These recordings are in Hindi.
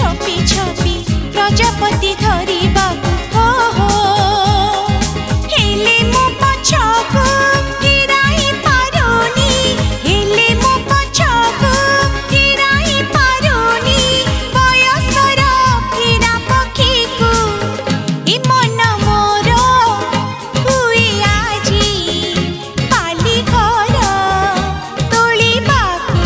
ଛପି ଛପି ପ୍ରଜାପତି ଧରିବାକୁ ହୋ ହୋ ହେଲେ ମୋ ପଛକୁ ଫେରାଇ ପାରୁନି ହେଲେ ମୋ ପଛକୁ ଫେରାଇ ପାରୁନି ବୟସର ଫେରା ପକ୍ଷୀକୁ ଏ ମନ ମୋର ହୁଏ ଆଜି ପାଲି ଘର ତୋଳିବାକୁ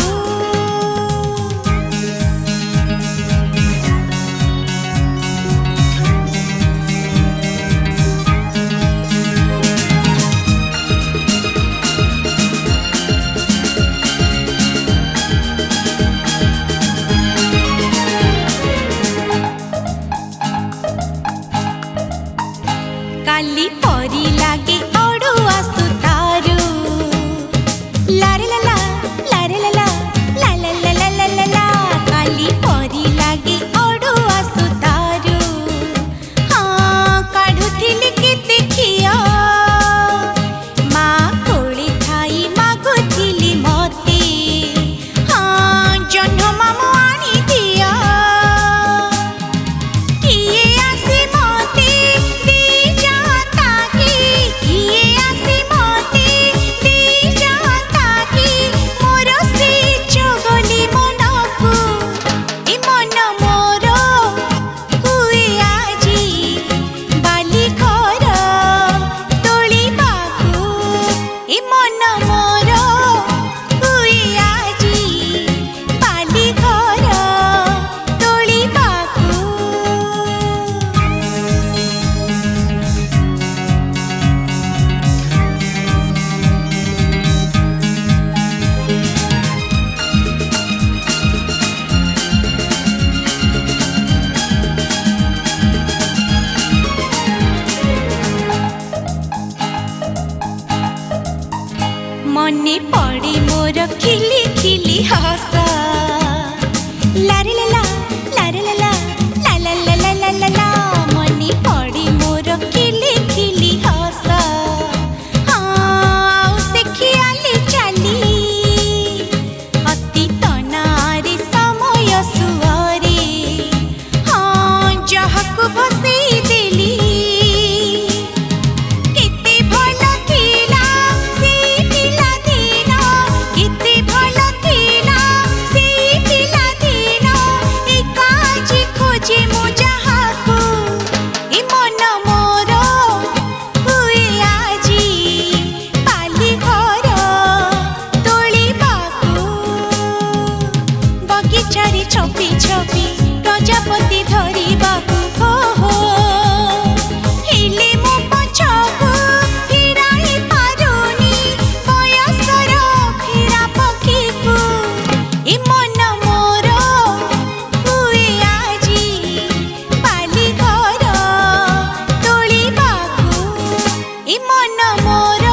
काली परी लागे अड़ुआ सुतारू लारे लाला लारे लाला ला ला ला ला ला ला ला काली परी लागे अड़ुआ सुतारू हाँ काढ़ुथिली केते खिया माँ कोली थाई मागुथिली मते हाँ जह्न मामु आनी दिया किए आसे मते दे जाता कि किए आसे मते दे जाता कि मोर से चगली मनकु ए मन मोर हुए आजी बाली घर तोलिबाकु ए मन मोर हुए आजी बाली घर तोलिबाकु मने पड़े मोर खिली खिली हस लारे लाला लारे लाला ला ला ला ला ला ला ला मने पड़े मोर खिली खिली हस हाँ से खियाली चाली अति तनारे समय सुअरे हाँ जहाकु भसेई देली केते भल थिला से पिला दिन केते भल थिला से पिला दिन एकाजी खोजे मो जहाकु ए मन मोर हुए आजी पाली घर तोलिबाकु बगीचारे छपि छपि प्रजापति धरिबाकु हो हो हेले मो पछकु फेराई पारुनी बयसर फेरा पक्षीकु ए मन मोर हुए आजी पाली घर तोलिबाकु ए मन मोर